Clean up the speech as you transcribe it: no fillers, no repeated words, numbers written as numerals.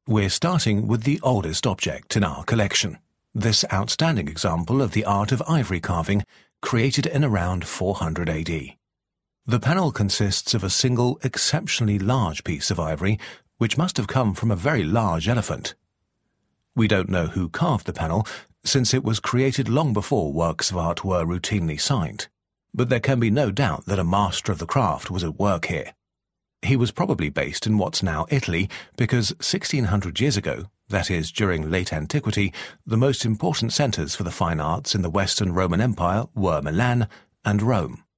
We're starting with the oldest object in our collection, this outstanding example of the art of ivory carving created in around 400 AD. The panel consists of a single exceptionally large piece of ivory which must have come from a very large elephant. We don't know who carved the panel, since it was created long before works of art were routinely signed, but there can be no doubt that a master of the craft was at work here. He was probably based in what's now Italy because 1600 years ago, that is, during late antiquity, the most important centres for the fine arts in the Western Roman Empire were Milan and Rome.